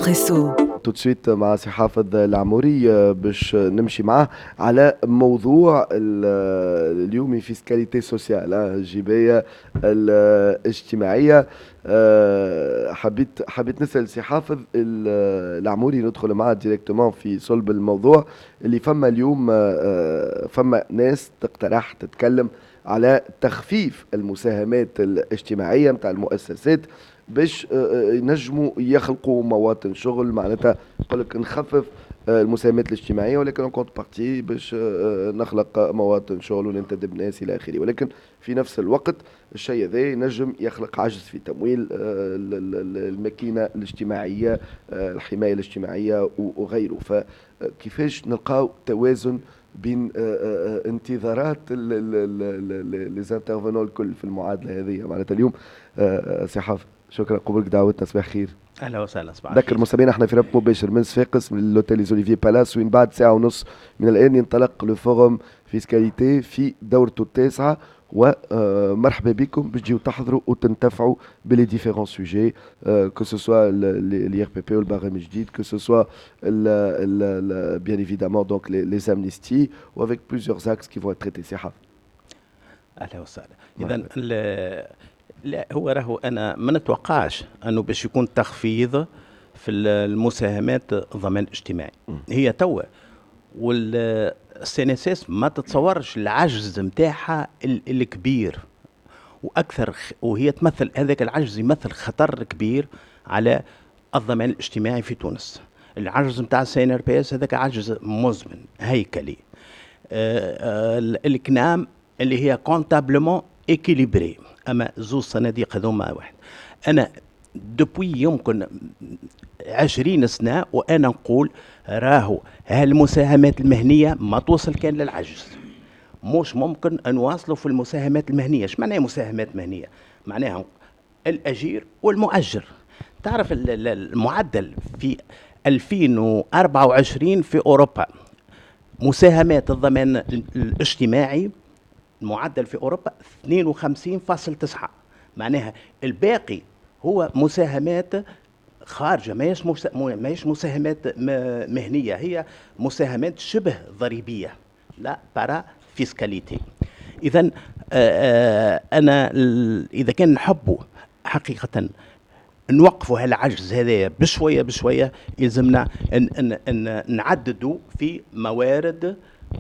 إسبريسو. توتسويت مع سي حافظ العموري باش نمشي معاه على موضوع اليومي فيسكاليتي سوسيال، الجباية الاجتماعية. حبيت نسأل سي حافظ العموري، ندخل معاه ديريكتومون في صلب الموضوع اللي فما اليوم. فما ناس تقترح تتكلم على تخفيف المساهمات الاجتماعية متاع المؤسسات باش ينجموا يخلقوا مواطن شغل. معناتها يقول لك نخفف المساهمات الاجتماعيه، ولكن كونت بارتي باش نخلق مواطن شغل وننتدب ناس الى اخره. ولكن في نفس الوقت الشيء هذا ينجم يخلق عجز في تمويل الماكينه الاجتماعيه، الحمايه الاجتماعيه وغيره. فكيفاش نلقاو توازن بين انتظارات ليزانترفونون الكل في المعادله هذه؟ معناتها اليوم سي حافظ، شكرا قبولك دعوتنا. صباح خير. اهلا وسهلا. صباح ذكر المستمعين احنا في ربط مباشر من صفاقس من لوتيل ليزوليفي بالاس، وين بعد ساعه ونص من الان ينطلق لو فورم فيسكاليتي في دورته التاسعه. ومرحبا بكم باش تجيو تحضروا وتنتفعوا بلي ديفيرون سوجي، كو سو سوا لي ار بي بي والبرنامج الجديد، كو سو سوا بيان ايفيدامون دونك لي امنيستي وافيك بليزيور اكس كي فون تريتي. سي حافظ اهلا وسهلا. اذا لا راهو انا ما نتوقعش انه باش يكون تخفيض في المساهمات الضمان الاجتماعي. هي توا والسي ان اس اس ما تتصورش العجز نتاعها الكبير واكثر، وهي تمثل هذاك العجز يمثل خطر كبير على الضمان الاجتماعي في تونس. العجز نتاع السي ان ار بي اس هذاك عجز مزمن هيكلي. الكنام اللي هي كونتابلمون اكيليبري، اما زوز صناديق هذوما واحد. انا دوبوي يمكن 20 سنه وانا نقول راهو هالمساهمات المهنيه ما توصل كان للعجز. مش ممكن ان نواصلوا في المساهمات المهنيه. ايش معناها مساهمات مهنيه؟ معناها الاجير والمؤجر. تعرف المعدل في 2024 في اوروبا مساهمات الضمان الاجتماعي، المعدل في أوروبا 52.9. معناها الباقي هو مساهمات خارجة، ما هيش مساهمات مهنية، هي مساهمات شبه ضريبية، لا بارا فيسكاليتي. إذن أنا إذا كان نحبوا حقيقة نوقفوا هالعجز هذا بشوية بشوية، يلزمنا أن نعددوا في موارد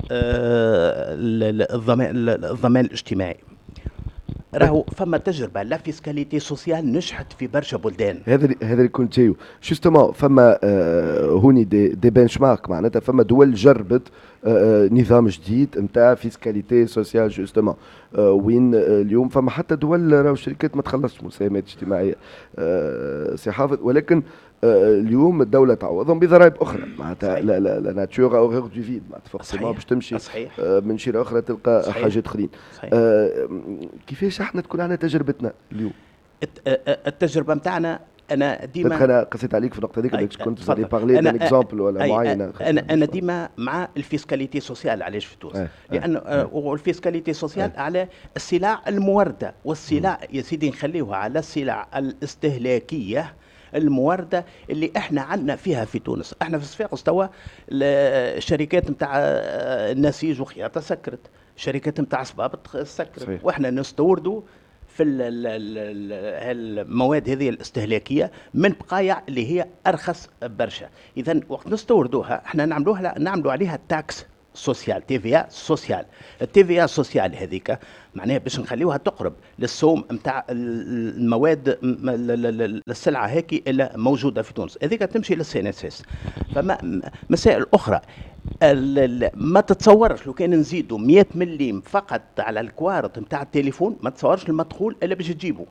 الضمان الاجتماعي. راهو فما تجربه لا فيسكاليتي سوسيال نجحت في برشا بلدان. هذا اللي كنت جايو جوستومون. فما هوني دي بنش مارك، معناتها فما دول جربت نظام جديد نتاع فيسكاليتي سوسيال جوستومون، وين اليوم فما حتى دول راهو الشركات ما تخلصش مساهمات اجتماعيه سي حافظ، ولكن اليوم الدوله تعوضهم بضرائب اخرى. معناتها لا ناتور او غير دو فيد، معناتها فورسيمون باش تمشي من شيره اخرى تلقى صحيح. حاجات اخرين. كيفاش احنا تكون عندنا تجربتنا اليوم؟ التجربه نتاعنا انا ديما انا قصيت عليك في النقطه هذيك اللي كنت تفضلي بارلي دان اكزامبل ولا معينه. انا ديما مع الفيسكاليتي سوسيال. علاش في تونس؟ لان الفيسكاليتي سوسيال على السلع المورده، والسلع يا سيدي نخليوها على السلع الاستهلاكيه الموردة اللي احنا عندنا فيها في تونس. احنا في صفاقس توا الشركات نتاع النسيج وخياطة سكرت، الشركات نتاع صبابط سكرت، واحنا نستوردوا في المواد هذه الاستهلاكية من بقايع اللي هي ارخص برشا. اذا وقت نستوردوها احنا نعملوا عليها تاكس سوسيال، تي في سوسيال. التي في سوسيال هذيك معناها باش نخليوها تقرب للسوم نتاع المواد السلعه هيك اللي موجوده في تونس، هذيك تمشي للسي ان اس اس. فما مسائل اخرى ما تتصورش لو كان نزيدوا 100 مليم فقط على الكوارت نتاع التليفون ما تتصورش المدخول الا باش تجيبه.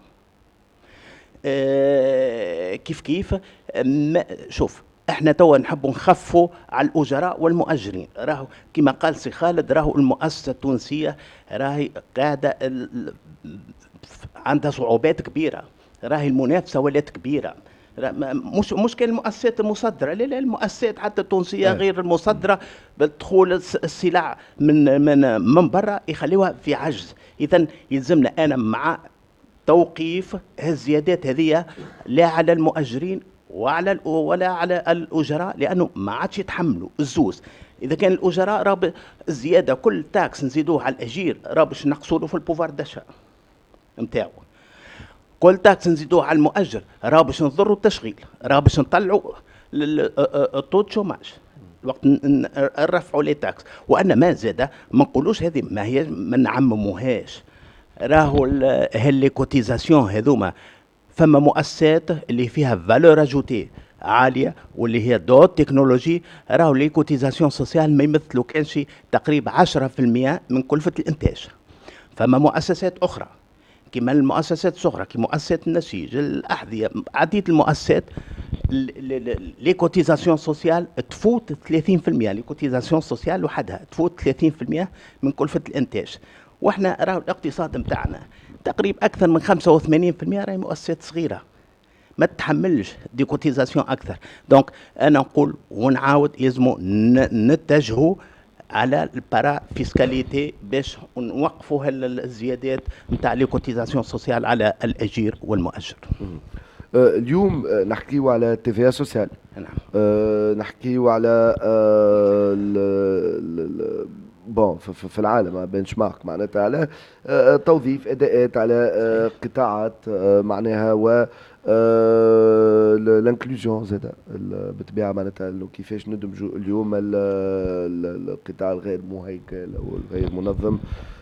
كيف شوف احنا توا نحبوا نخفوا على الاجراء والمؤجرين. راهو كما قال سي خالد، راهو المؤسسه التونسيه راهي قاعده عندها صعوبات كبيره، راهي المنافسه ولات كبيره. مش كان المؤسسات المصدره، لا المؤسسات حتى التونسيه غير المصدره بدخول السلع من برا يخليوها في عجز. اذا يلزمنا انا مع توقيف الزيادات هذه لا على المؤجرين ولا على الاجراء، لانه ما عادش يتحملوا الزوز. اذا كان الاجراء راه الزياده كل تاكس نزيدوه على الاجير راه باش نقصوا له في البوفار داشا نتاعو، كل تاكس نزيدوه على المؤجر راه باش نضروا التشغيل، راه باش نطلعوا الطو شوماج وقت نرفعوا لي تاكس. وان ما زاد ما نقولوش هذه ما هي ما نعمموهاش، راهو هاللي كوتيزاسيون هذوما فما مؤسسات اللي فيها فالور اجوتي عاليه واللي هي دوت تكنولوجي، راهو لي كوتيزاسيون سوسيال ما يمثلوا كان شي تقريبا 10% من كلفه الانتاج. فما مؤسسات اخرى كما المؤسسات الصغرى كما مؤسسة النسيج الأحذية عديد المؤسسات لي كوتيزاسيون سوسيال تفوت 30%، لي كوتيزاسيون سوسيال وحدها تفوت 30% من كلفة الإنتاج. واحنا راهو الاقتصاد نتاعنا تقريبا أكثر من 85% راهي مؤسسات صغيرة ما تتحملش دي كوتيزاسيون أكثر. دونك أنا نقول ونعاود يلزموا نتجهوا على البارا فيسكاليتي باش نوقفوا الزيادات نتاع لي كوتيزاسيون سوسيال على الاجير والمؤجر. اليوم نحكيو على تي سوسيال، نعم. نحكيو على بون في العالم بنش مارك معناتها على توظيف اداءات على قطاعات معناها و الانكلوجن زاد بالطبيعه معناتها كيفاش ندمجوا اليوم القطاع الغير مهيكل او الغير منظم.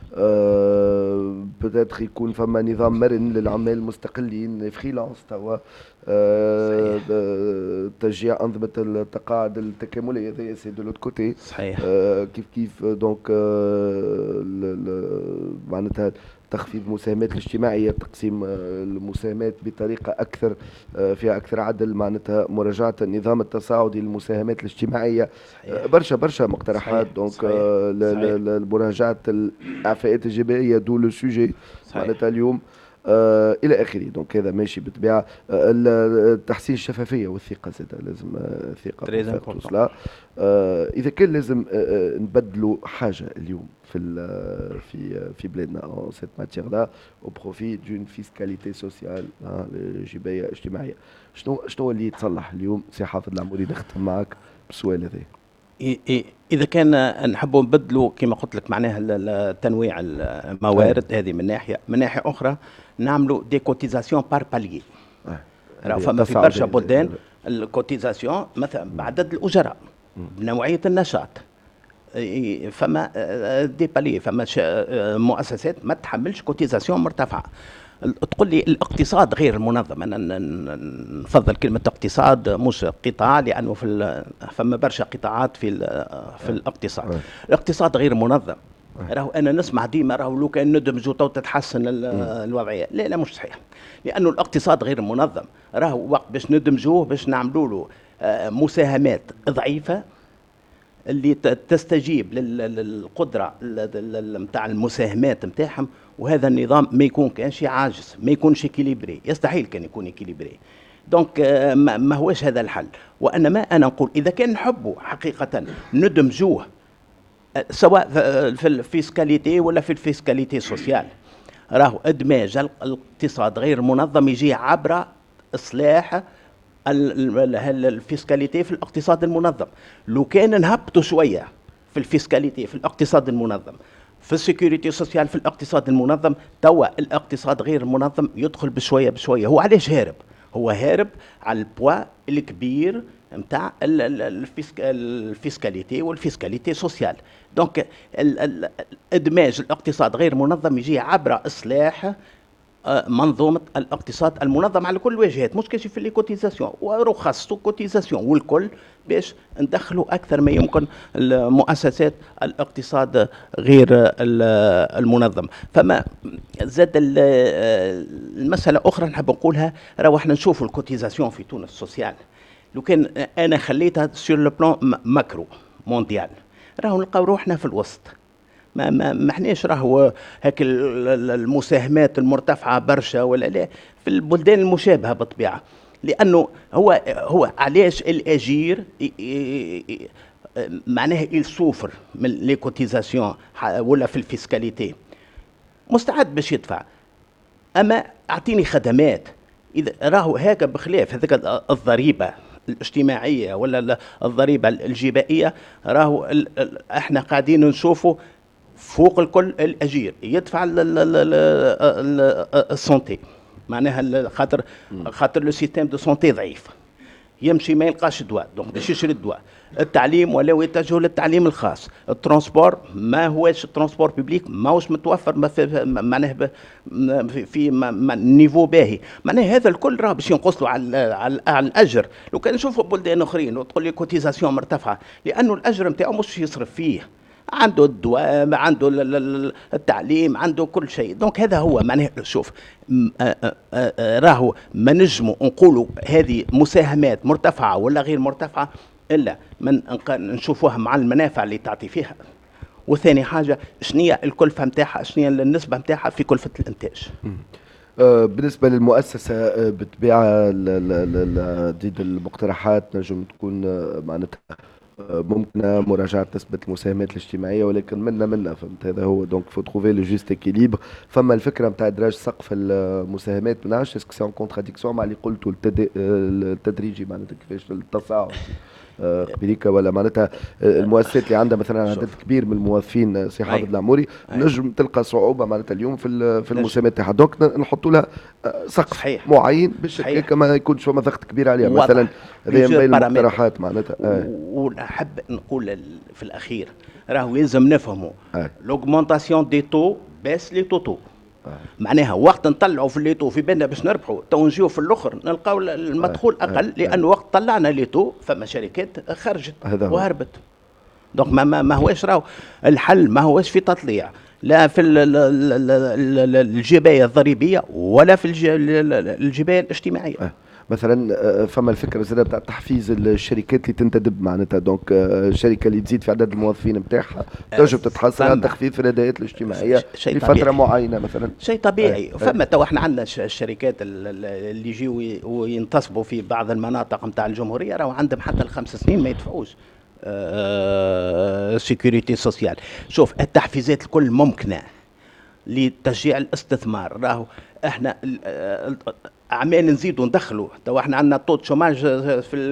بتاتر يكون فما نظام مرن للعمال المستقلين فريلانس توا، تشجيع انظمه التقاعد التكامليه هذه سي دو لوت كوتي صحيح. كيف دونك معناتها تخفيض المساهمات الاجتماعيه، تقسيم المساهمات بطريقه اكثر فيها اكثر عدل، معناتها مراجعه النظام التصاعدي للمساهمات الاجتماعيه. برشا مقترحات دونك لمراجعه الاعفاءات الجبائيه دو لو سوجي معناتها اليوم الى اخره. دونك هذا ماشي بالطبيعه. تحسين الشفافيه والثقه زاد لازم ثقه اذا كان لازم نبدلوا حاجه اليوم في بلادنا en cette matière-là au profit d'une fiscalité sociale جباية اجتماعية. شنو اللي يتصلح اليوم؟ سي حافظ العموري نختم معك بالسؤال هذا. اذا كان نحبوا نبدلوا كما قلت لك معناها تنويع الموارد هذه من ناحيه اخرى نعملوا دي كوتيزاسيون بار باليي. راه فما في برشا بلدان الكوتيزاسيون مثلا بعدد الاجراء بنوعيه النشاط، فما دي بالي فما مؤسسات ما تحملش كوتيزاسيون مرتفعه. تقول لي الاقتصاد غير المنظم، انا نفضل كلمه اقتصاد مش قطاع، لانه فما برشا قطاعات في الاقتصاد. الاقتصاد غير منظم راهو انا نسمع ديما راهو لو كان ندمجوا تو تتحسن الوضعيه. لا مش صحيح، لانه الاقتصاد غير منظم راهو وقت باش ندمجوه باش نعملوا له مساهمات ضعيفه اللي تستجيب للقدره نتاع المساهمات نتاعهم، وهذا النظام ما يكون كانش عاجز، ما يكونش اكيليبري، يستحيل كان يكون اكيليبري. دونك ما هوش هذا الحل. وانما انا نقول اذا كان نحبوا حقيقه ندمجوه سواء في الفيسكاليتي ولا في الفيسكاليتي سوسيال، راهو ادماج الاقتصاد غير منظم يجي عبر اصلاح الفيسكاليتي في الاقتصاد المنظم. لو كان نهبطوا شويه في الفيسكاليتي في الاقتصاد المنظم، في السيكوريتي سوسيال في الاقتصاد المنظم، توا الاقتصاد غير المنظم يدخل بشويه بشويه. هو علاش هارب؟ هو هارب على البوا الكبير نتاع الفيسكاليتي والفيسكاليتي سوسيال. دونك ادماج الاقتصاد غير منظم يجي عبر اصلاح منظومه الاقتصاد المنظم على كل الواجهات، مش كاشي في لي كوتيزاسيون ورخص كوتيزاسيون والكل، باش ندخلوا اكثر ما يمكن المؤسسات الاقتصاد غير المنظم. فما زاد المساله اخرى نحب نقولها، راهو احنا نشوفوا الكوتيزاسيون في تونس سوسيال لو كان انا خليتها سور لو بلان ماكرو مونديال، راهو نلقاو روحنا في الوسط. ما احناش راهو هاك المساهمات المرتفعه برشا ولا لا في البلدان المشابهه بالطبيعه، لانه هو علاش الاجير معناه يسوفر من لي كوتيزاسيون ولا في الفيسكاليتي، مستعد باش يدفع، اما اعطيني خدمات اذا راهو هكا بخلاف هذاك الضريبه الاجتماعيه ولا الضريبه الجبائيه، راهو احنا قاعدين نشوفوا فوق الكل الاجير يدفع السونتي، معناها خاطر لو سيستيم دو سونتي ضعيف، يمشي ما يلقاش دواء دونك باش يشري الدواء. التعليم ولاو يتجهوا للتعليم الخاص، الترونسبور ما هوش الترونسبور بيبليك ماهوش متوفر معناها في نيفو باهي، معناها هذا الكل راه باش ينقص له على الاجر. لو كان نشوفوا بلدان اخرين وتقول لي كوتيزاسيون مرتفعه، لانه الاجر نتاعو مش يصرف فيه، عنده الدواء، عنده التعليم، عنده كل شيء. دونك هذا هو معناه. شوف راهو ما نجموا نقولوا هذه مساهمات مرتفعه ولا غير مرتفعه الا من نشوفوها مع المنافع اللي تعطي فيها. وثاني حاجه شنية الكلفه نتاعها، شنية النسبه نتاعها في كلفه الانتاج. بالنسبة للمؤسسة بالطبيعة عديد المقترحات نجم تكون معناتها ممكن مراجعة نسبة المساهمات الاجتماعية، ولكن منا فهمت هذا هو. دونك فو تروفي لو جوست اكيليبر. فما الفكرة نتاع إدراج سقف المساهمات، ما نعرفش اسكو سي اون كونتراديكسيون مع اللي قلته التدريجي، معناتها كيفاش التصاعد قبليكا، ولا معناتها المؤسسات اللي عندها مثلا عدد كبير من الموظفين سي حافظ العموري نجم تلقى صعوبة معناتها اليوم في المساهمات تاعها. دونك نحطوا لها سقف صحيح. معين باش هكاك ما يكونش فما ضغط كبير عليها مثلا. هذه من بين المقترحات معناتها. ونحب نقول في الاخير راهو يلزم نفهموا لوغمونطاسيون دي تو باس لي توتو. معناها وقت نطلعوا في الليتو في بالنا باش نربحوا، تو نجيو في الاخر نلقاو المدخول اقل، لانه وقت طلعنا ليتو فما شركات خرجت وهربت. دونك ما هواش راهو الحل، ما هواش في تطليع لا في الجبايه الضريبيه ولا في الجبايه الاجتماعيه. مثلا فما الفكره زاده بتاع تحفيز الشركات اللي تنتدب معناتها. دونك الشركه اللي تزيد في عدد الموظفين نتاعها تنجم تتحصل على تخفيض في الاداءات الاجتماعيه لفتره معينه مثلا. شيء طبيعي. فما تو احنا عندنا الشركات اللي يجيو وينتصبوا في بعض المناطق نتاع الجمهوريه راهو عندهم حتى ال5 سنين ما يدفعوش سيكوريتي سوسيال. شوف التحفيزات الكل ممكنه لتشجيع الاستثمار. راهو احنا اعمال نزيدوا ندخلوا. تو احنا عندنا طو شوماج في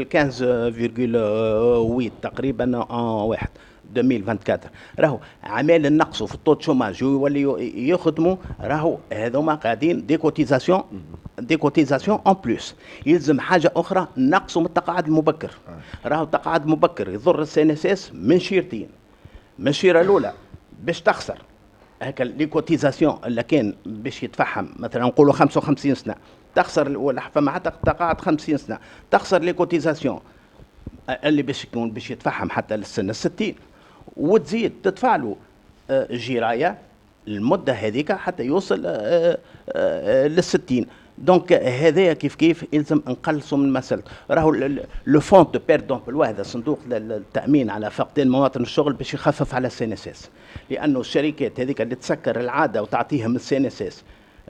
15.8 تقريبا واحد 2024. راهو عمال نقصوا في الطو شوماج يوليوا يخدموا، راهو هذوما قاعدين دي كوتيزاسيون اون بلوس. يلزم حاجه اخرى نقصوا من التقاعد المبكر. راهو التقاعد المبكر يضر السي ان اس اس من شيرتين. من الشيره الاولى باش تخسر هكا لي كوتيزاسيون اللي كان باش يتفحم مثلا نقولوا 55 سنه تخسر، ولا فما حتى تقاعد 50 سنه تخسر لي كوتيزاسيون اللي باش يكون باش يتفحم حتى للسنه 60، وتزيد تدفع له جرايه المده هذيك حتى يوصل لل60. دونك هذايا كيف يلزم نقلصوا من مسألة. راهو لو فون دو بيرد دومبلوا، هذا صندوق التامين على فقدان مواطن الشغل باش يخفف على السي ان اس اس، لانه الشركات هذيك اللي تسكر العاده وتعطيهم السي ان اس اس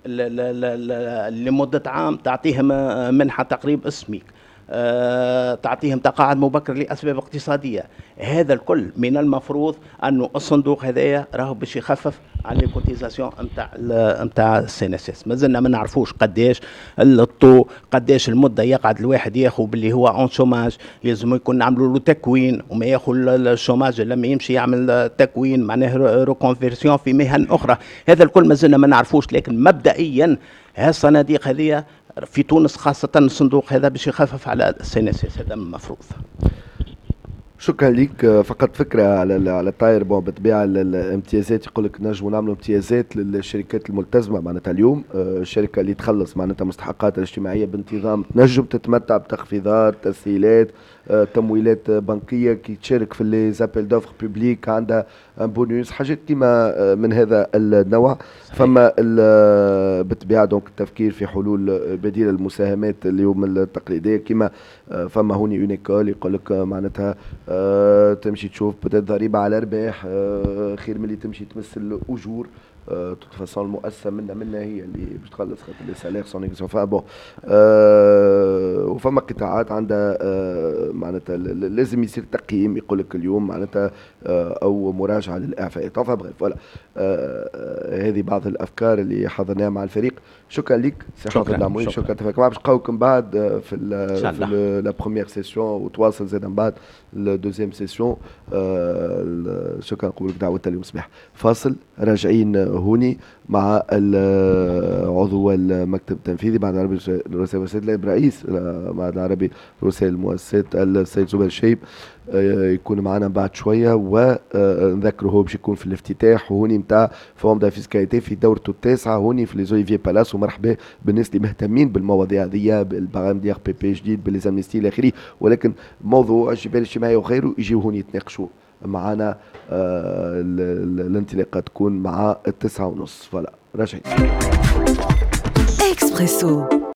لمده عام، تعطيهم منحه تقريب اسميك، تعطيهم تقاعد مبكر لاسباب اقتصاديه. هذا الكل من المفروض انه الصندوق هذايا راهو باش يخفف على الكوتيزاسيون نتاع السي ان اس اس. مازلنا ما نعرفوش قداش الطو، قداش المده يقعد الواحد ياخذ باللي هو اون شوماج. يلزم يكون نعملوا له تكوين، وما ياخذ الشوماج لما يمشي يعمل تكوين معناه ريكونفيرسيون في مهن اخرى. هذا الكل مازلنا ما نعرفوش، لكن مبدئيا الصناديق هذه في تونس خاصة الصندوق هذا باش يخفف على السي ان اس اس، هذا المفروض. شكرا لك. فقط فكره على الطاير بالطبيعه الامتيازات، يقول لك نجموا نعملوا امتيازات للشركات الملتزمه معناتها اليوم. الشركه اللي تخلص معناتها مستحقاتها الاجتماعيه بانتظام نجم تتمتع بتخفيضات، تسهيلات، تمويلات بنكيه كي تشارك في لي زابيل دوفر بوبليك، عندها بونوس، حاجات كيما من هذا النوع. فما بالطبيعه دونك التفكير في حلول بديله للمساهمات اليوم التقليديه، كيما فما هوني اون ايكول يقول لك معناتها تمشي تشوف ضريبه على ارباح خير من اللي تمشي تمس الاجور. توت فاسون المؤسسه منا هي اللي باش تخلص خاطر لي سالير سون اكزون بون. وفما قطاعات عندها معناتها لازم يصير تقييم، يقول لك اليوم معناتها او مراجعه للاعفاءات. فوالا فوالا هذه بعض الافكار اللي حضرناها مع الفريق. شكرا لك سي حافظ العموي، شكرا تفاعلك معنا. باش نلقاوكم بعد في لا بروميير سيسيون وتواصل زاد من بعد الدوزيام سيسيون. شكرا نقول لك دعوه اليوم صباح. فاصل، راجعين هوني مع عضو المكتب التنفيذي بعد العربي رؤساء المؤسسات، نائب رئيس بعد العربي رؤساء المؤسسات السيد زبير الشيب يكون معنا بعد شويه. ونذكره هو باش يكون في الافتتاح هوني نتاع فوم دا فيسكاليتي في دورته التاسعه هوني في لي زوليفيي بالاس. ومرحبا بالناس اللي مهتمين بالمواضيع هذيا، بالبرنامج ديال بي بي جديد، بالليزامنستي الى اخره، ولكن موضوع الجبال الاجتماعي وغيره يجيو هوني يتناقشوا معنا. الانطلاقه تكون مع 9:30. فوالا راجعين. اكسبريسو.